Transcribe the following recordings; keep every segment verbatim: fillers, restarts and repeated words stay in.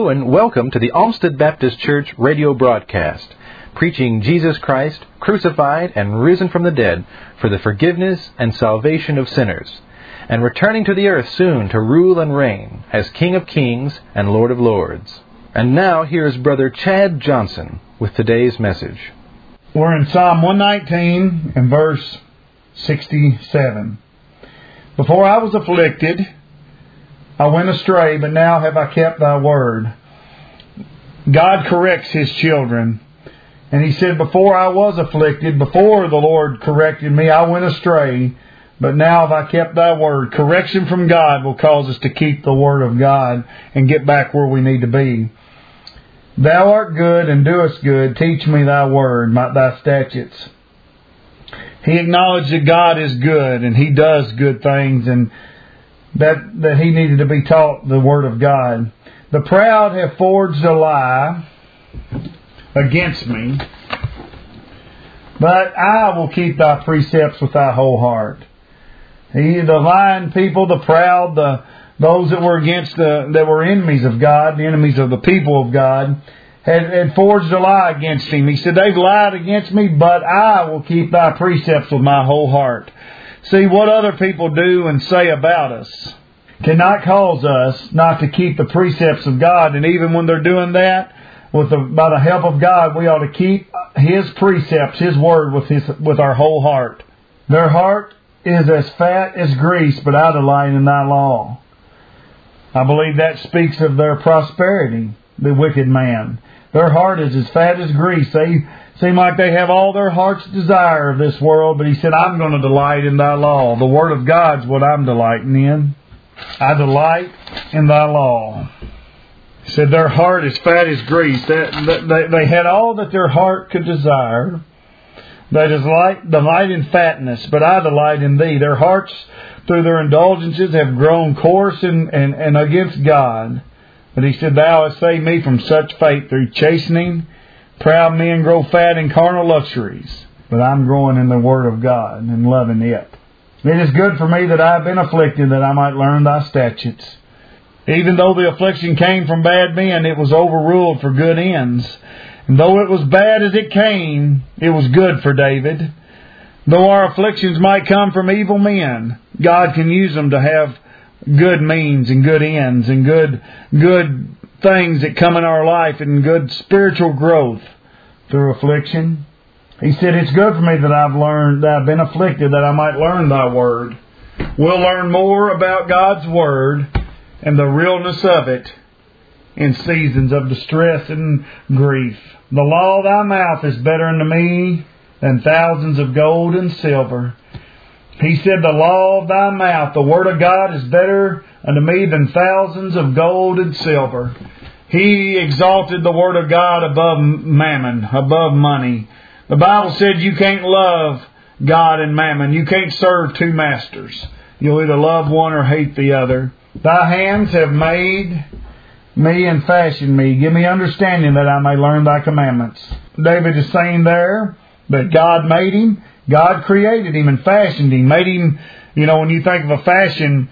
Hello and welcome to the Olmsted Baptist Church radio broadcast, preaching Jesus Christ, crucified and risen from the dead for the forgiveness and salvation of sinners, and returning to the earth soon to rule and reign as King of Kings and Lord of Lords. And now here's Brother Chad Johnson with today's message. We're in Psalm one nineteen and verse sixty-seven. Before I was afflicted, I went astray, but now have I kept thy word. God corrects his children. And he said, before I was afflicted, before the Lord corrected me, I went astray, but now have I kept thy word. Correction from God will cause us to keep the word of God and get back where we need to be. Thou art good and doest good. Teach me thy word, thy statutes. He acknowledged that God is good and he does good things, and that, that he needed to be taught the word of God. The proud have forged a lie against me, but I will keep thy precepts with thy whole heart. He, the lying people, the proud, the those that were against the, that were enemies of God, the enemies of the people of God, had, had forged a lie against him. He said, they've lied against me, but I will keep thy precepts with my whole heart. See, what other people do and say about us cannot cause us not to keep the precepts of God. And even when they're doing that, with the, by the help of God, we ought to keep his precepts, his word, with his with our whole heart. Their heart is as fat as grease, but I delight in thy law. I believe that speaks of their prosperity, the wicked man. Their heart is as fat as grease. They seem like they have all their heart's desire of this world, but he said, I'm going to delight in thy law. The word of God's what I'm delighting in. I delight in thy law. He said their heart is fat as grease. They, they had all that their heart could desire. They delight, delight in fatness, but I delight in thee. Their hearts, through their indulgences, have grown coarse and, and, and against God. But he said, thou hast saved me from such fate through chastening. Proud men grow fat in carnal luxuries, but I'm growing in the word of God and loving it. It is good for me that I have been afflicted, that I might learn thy statutes. Even though the affliction came from bad men, it was overruled for good ends. And though it was bad as it came, it was good for David. Though our afflictions might come from evil men, God can use them to have good means and good ends and good good things that come in our life and good spiritual growth through affliction. He said, it's good for me that I've learned, that I've been afflicted, that I might learn thy word. We'll learn more about God's word and the realness of it in seasons of distress and grief. The law of thy mouth is better unto me than thousands of gold and silver. He said, the law of thy mouth, the word of God, is better unto me than thousands of gold and silver. He exalted the word of God above mammon, above money. The Bible said you can't love God and mammon. You can't serve two masters. You'll either love one or hate the other. Thy hands have made me and fashioned me. Give me understanding that I may learn thy commandments. David is saying there that God made him. God created him and fashioned him. Made him, you know, when you think of a fashion,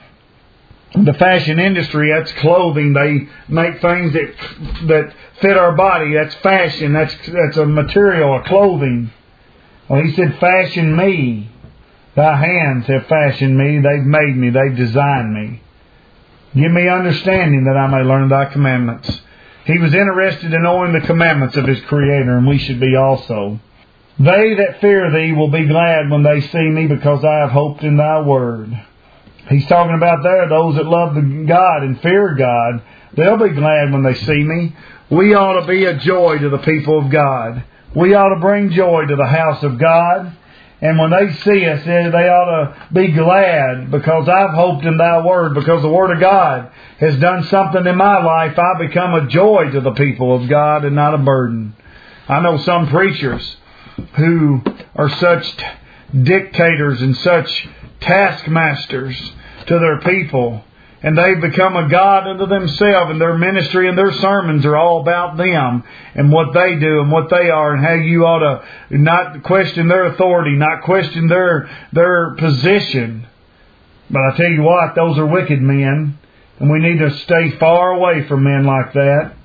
the fashion industry, that's clothing. They make things that that fit our body. That's fashion. That's that's a material, a clothing. Well, he said, fashion me. Thy hands have fashioned me. They've made me. They've designed me. Give me understanding that I may learn thy commandments. He was interested in knowing the commandments of his Creator, and we should be also. They that fear thee will be glad when they see me, because I have hoped in thy word. He's talking about there those that love God and fear God. They'll be glad when they see me. We ought to be a joy to the people of God. We ought to bring joy to the house of God. And when they see us, they ought to be glad, because I've hoped in thy word, because the word of God has done something in my life. I become a joy to the people of God and not a burden. I know some preachers who are such dictators and such taskmasters to their people, and they've become a god unto themselves, and their ministry and their sermons are all about them and what they do and what they are, and how you ought to not question their authority, not question their their position. But I tell you what, those are wicked men, and we need to stay far away from men like that.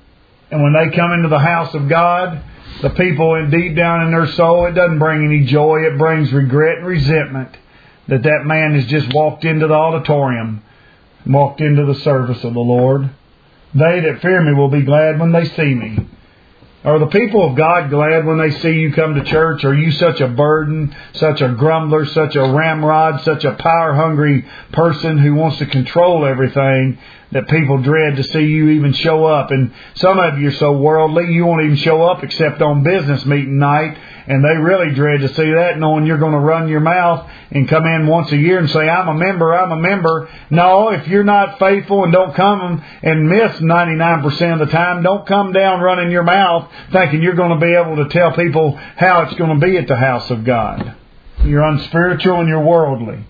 And when they come into the house of God, the people in deep down in their soul, it doesn't bring any joy. It brings regret and resentment that that man has just walked into the auditorium, walked into the service of the Lord. They that fear me will be glad when they see me. Are the people of God glad when they see you come to church? Are you such a burden, such a grumbler, such a ramrod, such a power-hungry person who wants to control everything that people dread to see you even show up? And some of you are so worldly, you won't even show up except on business meeting night. And they really dread to see that, knowing you're going to run your mouth and come in once a year and say, I'm a member, I'm a member. No, if you're not faithful and don't come and miss ninety-nine percent of the time, don't come down running your mouth thinking you're going to be able to tell people how it's going to be at the house of God. You're unspiritual and you're worldly.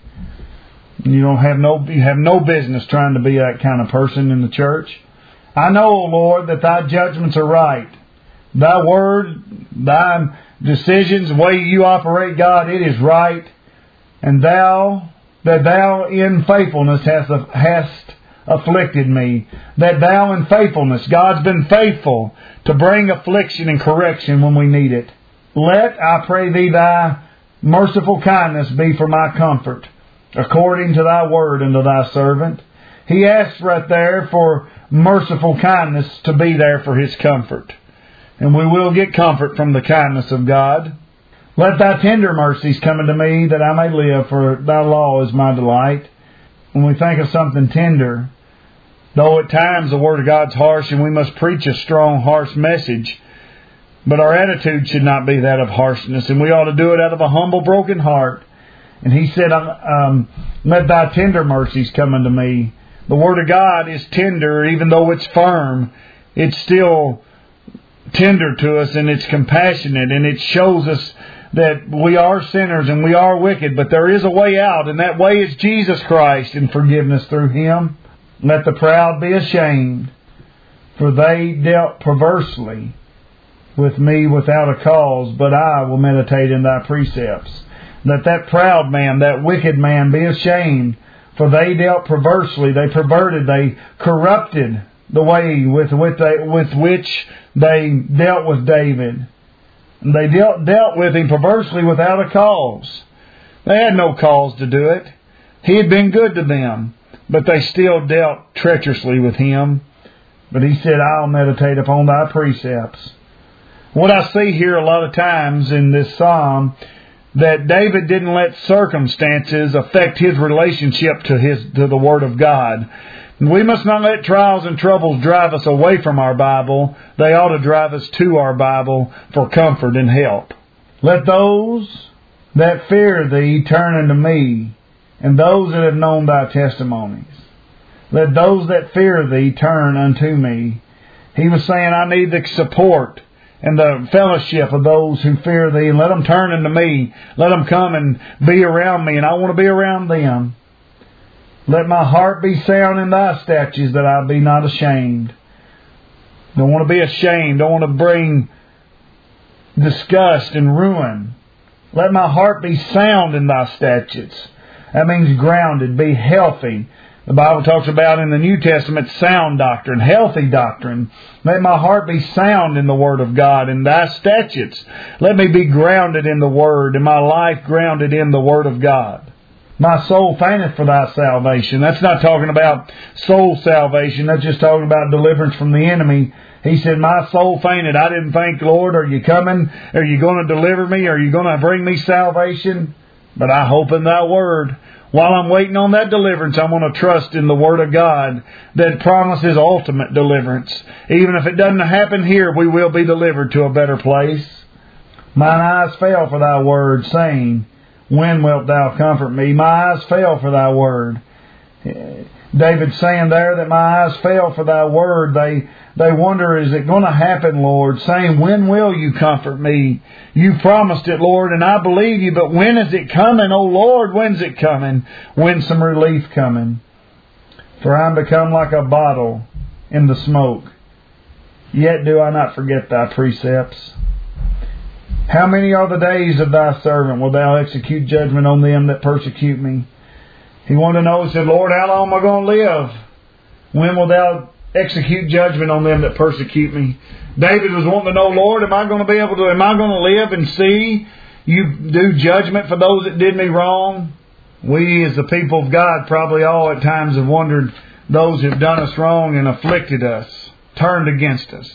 You don't have no, you have no business trying to be that kind of person in the church. I know, O Lord, that thy judgments are right. Thy word, thy decisions, the way you operate, God, it is right. And thou, that thou in faithfulness hast, hast afflicted me. That thou in faithfulness, God's been faithful to bring affliction and correction when we need it. Let, I pray thee, thy merciful kindness be for my comfort, according to thy word unto thy servant. He asks right there for merciful kindness to be there for his comfort. And we will get comfort from the kindness of God. Let thy tender mercies come unto me, that I may live, for thy law is my delight. When we think of something tender, though at times the Word of God's harsh and we must preach a strong, harsh message, but our attitude should not be that of harshness, and we ought to do it out of a humble, broken heart. And he said, um, let thy tender mercies come unto me. The Word of God is tender, even though it's firm. It's still tender to us, and it's compassionate, and it shows us that we are sinners and we are wicked, but there is a way out, and that way is Jesus Christ and forgiveness through Him. Let the proud be ashamed, for they dealt perversely with me without a cause, but I will meditate in thy precepts. Let that proud man, that wicked man, be ashamed, for they dealt perversely, they perverted, they corrupted the way with, with, they, with which they dealt with David. They dealt, dealt with him perversely without a cause. They had no cause to do it. He had been good to them, but they still dealt treacherously with him. But he said, I'll meditate upon thy precepts. What I see here a lot of times in this psalm, that David didn't let circumstances affect his relationship to his to the Word of God. We must not let trials and troubles drive us away from our Bible. They ought to drive us to our Bible for comfort and help. Let those that fear thee turn unto me, and those that have known thy testimonies. Let those that fear thee turn unto me. He was saying, I need the support and the fellowship of those who fear thee, and let them turn unto me. Let them come and be around me, and I want to be around them. Let my heart be sound in thy statutes, that I be not ashamed. Don't want to be ashamed. Don't want to bring disgust and ruin. Let my heart be sound in thy statutes. That means grounded, be healthy. The Bible talks about in the New Testament sound doctrine, healthy doctrine. Let my heart be sound in the Word of God, in thy statutes. Let me be grounded in the Word, and my life grounded in the Word of God. My soul fainteth for thy salvation. That's not talking about soul salvation. That's just talking about deliverance from the enemy. He said, my soul fainted. I didn't think, Lord, are you coming? Are you going to deliver me? Are you going to bring me salvation? But I hope in thy word. While I'm waiting on that deliverance, I'm going to trust in the Word of God that promises ultimate deliverance. Even if it doesn't happen here, we will be delivered to a better place. Mine eyes fail for thy word, saying, when wilt thou comfort me? My eyes fail for thy word. David's saying there that my eyes fail for thy word. They they wonder, is it going to happen, Lord? Saying, when will you comfort me? You promised it, Lord, and I believe you, but when is it coming? Oh, Lord, when's it coming? When's some relief coming? For I'm become like a bottle in the smoke. Yet do I not forget thy precepts. How many are the days of thy servant? Will thou execute judgment on them that persecute me? He wanted to know, he said, Lord, how long am I going to live? When will thou execute judgment on them that persecute me. David was wanting to know, Lord, am I going to be able to, am I going to live and see you do judgment for those that did me wrong? We as the people of God probably all at times have wondered, those who have done us wrong and afflicted us, turned against us.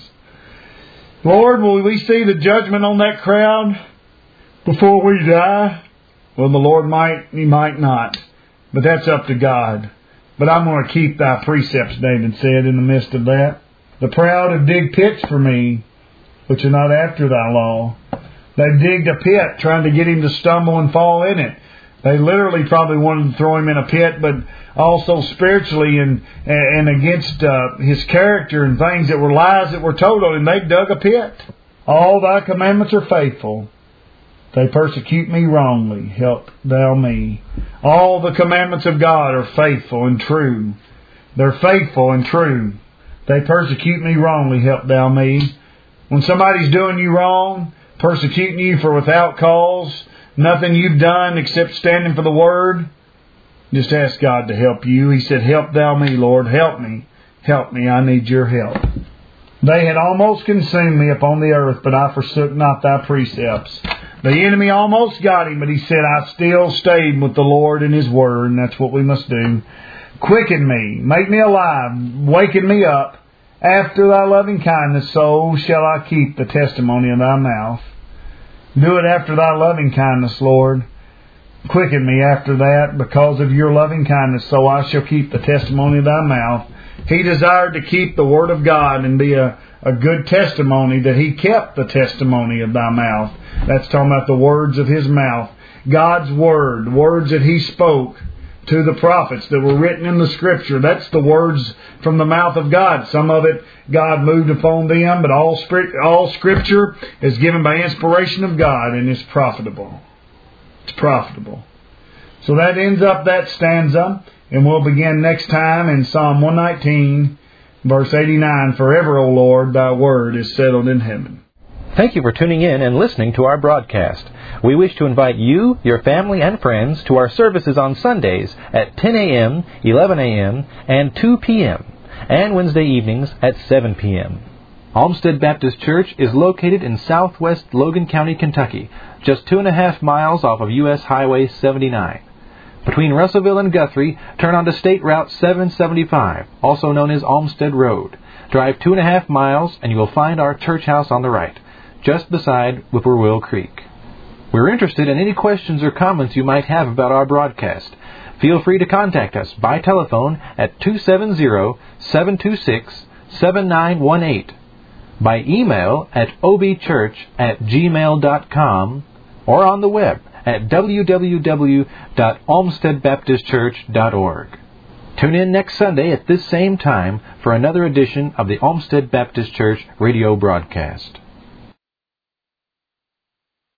Lord, will we see the judgment on that crowd before we die? Well, the Lord might, He might not. But that's up to God. But I'm going to keep thy precepts, David said in the midst of that. The proud have digged pits for me, which are not after thy law. They digged a pit, trying to get him to stumble and fall in it. They literally probably wanted to throw him in a pit, but also spiritually and and against uh, his character and things that were lies that were told on him. They dug a pit. All thy commandments are faithful. They persecute me wrongly. Help thou me. All the commandments of God are faithful and true. They're faithful and true. They persecute me wrongly. Help thou me. When somebody's doing you wrong, persecuting you for without cause, nothing you've done except standing for the Word, just ask God to help you. He said, help thou me, Lord. Help me. Help me. I need your help. They had almost consumed me upon the earth, but I forsook not thy precepts. The enemy almost got him, but he said, I still stayed with the Lord and His Word, and that's what we must do. Quicken me, make me alive, waken me up. After thy loving kindness, so shall I keep the testimony of thy mouth. Do it after thy loving kindness, Lord. Quicken me after that, because of your loving kindness, so I shall keep the testimony of thy mouth. He desired to keep the Word of God and be a, a good testimony, that He kept the testimony of thy mouth. That's talking about the words of His mouth. God's Word, words that He spoke to the prophets that were written in the Scripture. That's the words from the mouth of God. Some of it God moved upon them, but all, all Scripture is given by inspiration of God and is profitable. It's profitable. So that ends up that stanza, and we'll begin next time in Psalm one nineteen, verse eighty-nine. Forever, O Lord, thy word is settled in heaven. Thank you for tuning in and listening to our broadcast. We wish to invite you, your family, and friends to our services on Sundays at ten a.m., eleven a.m., and two p.m., and Wednesday evenings at seven p.m. Olmsted Baptist Church is located in southwest Logan County, Kentucky, just two and a half miles off of U S Highway seventy-nine. Between Russellville and Guthrie, turn onto State Route seven seventy-five, also known as Olmsted Road. Drive two and a half miles and you will find our church house on the right, just beside Whippoorwill Creek. We're interested in any questions or comments you might have about our broadcast. Feel free to contact us by telephone at two seven zero, seven two six, seven nine one eight, by email at obchurch at gmail dot com, or on the web at w w w dot olmsted baptist church dot org. Tune in next Sunday at this same time for another edition of the Olmsted Baptist Church radio broadcast.